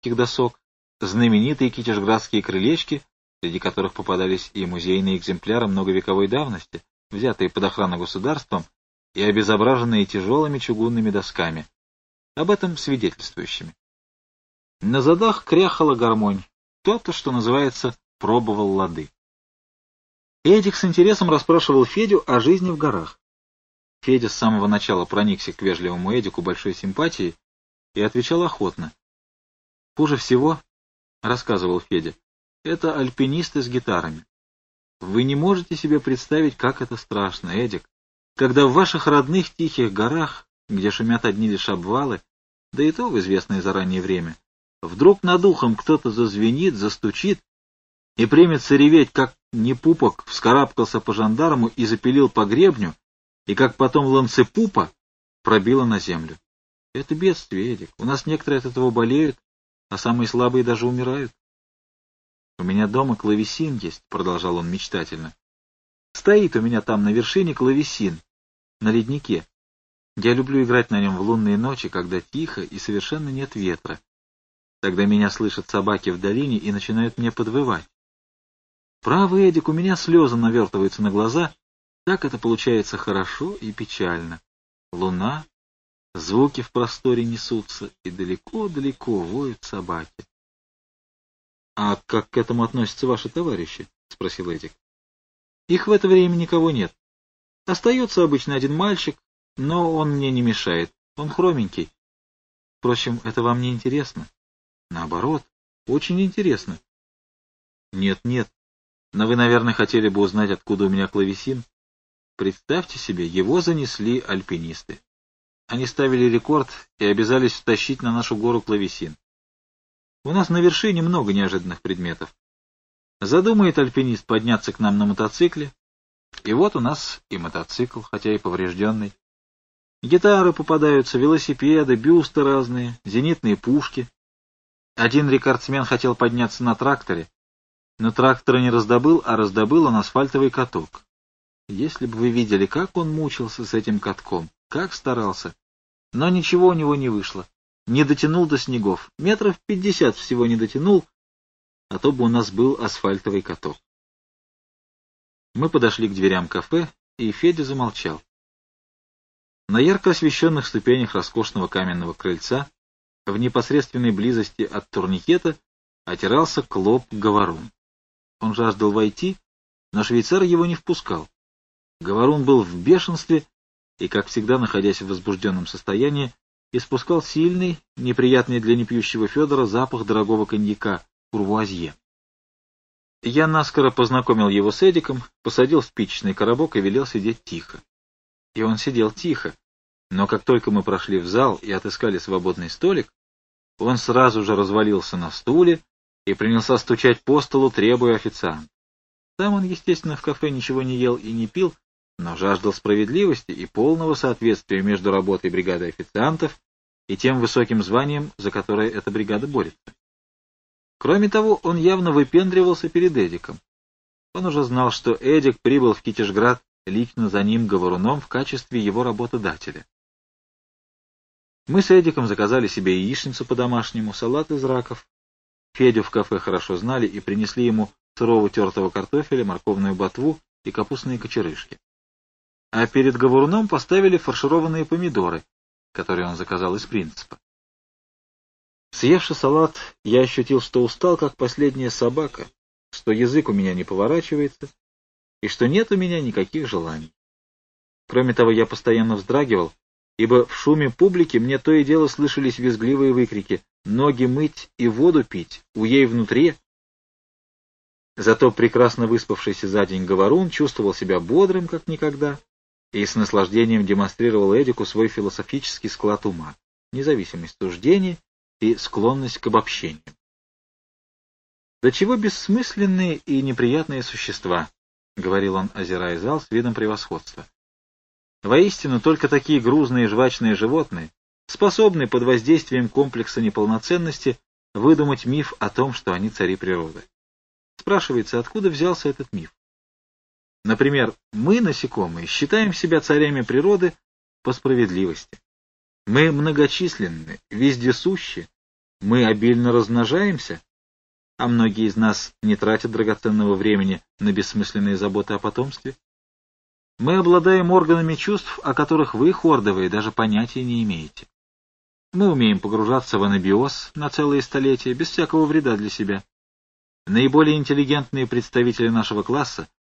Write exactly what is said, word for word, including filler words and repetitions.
эдикских досок, знаменитые китежградские крылечки, среди которых попадались и музейные экземпляры многовековой давности, взятые под охрану государством и обезображенные тяжелыми чугунными досками, об этом свидетельствующими. На задах кряхала гармонь, кто-то, что называется, пробовал лады. Эдик с интересом расспрашивал Федю о жизни в горах. Федя с самого начала проникся к вежливому Эдику большой симпатией и отвечал охотно. «Хуже всего, — рассказывал Федя, — это альпинисты с гитарами. Вы не можете себе представить, как это страшно, Эдик, когда в ваших родных тихих горах, где шумят одни лишь обвалы, да и то в известное заранее время, вдруг над ухом кто-то зазвенит, застучит и примется реветь, как непупок вскарабкался по жандарму и запилил по гребню, и как потом ланцепупа пробило на землю. Это бедствие, Эдик. У нас некоторые от этого болеют, а самые слабые даже умирают. У меня дома клавесин есть, — продолжал он мечтательно. Стоит у меня там на вершине клавесин, на леднике. Я люблю играть на нем в лунные ночи, когда тихо и совершенно нет ветра. Тогда меня слышат собаки в долине и начинают мне подвывать. Право, Эдик, у меня слезы навертываются на глаза. Так это получается хорошо и печально. Луна, звуки в просторе несутся, и далеко-далеко воют собаки. — А как к этому относятся ваши товарищи? — спросил Эдик. — Их в это время никого нет. Остается обычно один мальчик, но он мне не мешает. Он хроменький. Впрочем, это вам не интересно. Наоборот, очень интересно. Нет, нет. Но вы, наверное, хотели бы узнать, откуда у меня клавесин. Представьте себе, его занесли альпинисты. Они ставили рекорд и обязались втащить на нашу гору клавесин. У нас на вершине много неожиданных предметов. Задумает альпинист подняться к нам на мотоцикле, и вот у нас и мотоцикл, хотя и поврежденный. Гитары попадаются, велосипеды, бюсты разные, зенитные пушки. Один рекордсмен хотел подняться на тракторе, но трактора не раздобыл, а раздобыл он асфальтовый каток. Если бы вы видели, как он мучился с этим катком, как старался. Но ничего у него не вышло. Не дотянул до снегов. Метров пятьдесят всего не дотянул, а то бы у нас был асфальтовый каток. Мы подошли к дверям кафе, и Федя замолчал. На ярко освещенных ступенях роскошного каменного крыльца, в непосредственной близости от турникета, отирался Клоп-Говорун. Он жаждал войти, но швейцар его не впускал. Говорун был в бешенстве и, как всегда, находясь в возбужденном состоянии, испускал сильный, неприятный для непьющего Федора запах дорогого коньяка курвуазье. Я наскоро познакомил его с Эдиком, посадил в спичечный коробок и велел сидеть тихо. И он сидел тихо, но как только мы прошли в зал и отыскали свободный столик, он сразу же развалился на стуле и принялся стучать по столу, требуя официанта. Сам он, естественно, в кафе ничего не ел и не пил, но жаждал справедливости и полного соответствия между работой бригады официантов и тем высоким званием, за которое эта бригада борется. Кроме того, он явно выпендривался перед Эдиком. Он уже знал, что Эдик прибыл в Китежград лично за ним Говоруном в качестве его работодателя. Мы с Эдиком заказали себе яичницу по-домашнему, салат из раков. Федю в кафе хорошо знали и принесли ему сырого тертого картофеля, морковную ботву и капустные кочерышки. А перед Говоруном поставили фаршированные помидоры, которые он заказал из принципа. Съевши салат, я ощутил, что устал, как последняя собака, что язык у меня не поворачивается и что нет у меня никаких желаний. Кроме того, я постоянно вздрагивал, ибо в шуме публики мне то и дело слышались визгливые выкрики «ноги мыть и воду пить, у ей внутри». Зато прекрасно выспавшийся за день Говорун чувствовал себя бодрым, как никогда, и с наслаждением демонстрировал Эдику свой философический склад ума, независимость суждений и склонность к обобщению. «До чего бессмысленные и неприятные существа», — говорил он, озирая зал с видом превосходства. «Воистину, только такие грузные жвачные животные способны под воздействием комплекса неполноценности выдумать миф о том, что они цари природы. Спрашивается, откуда взялся этот миф? Например, мы, насекомые, считаем себя царями природы по справедливости. Мы многочисленны, вездесущи, Мы обильно размножаемся, а многие из нас не тратят драгоценного времени на бессмысленные заботы о потомстве. Мы обладаем органами чувств, о которых вы, хордовые, даже понятия не имеете. Мы умеем погружаться в анабиоз на целые столетия, без всякого вреда для себя. Наиболее интеллигентные представители нашего класса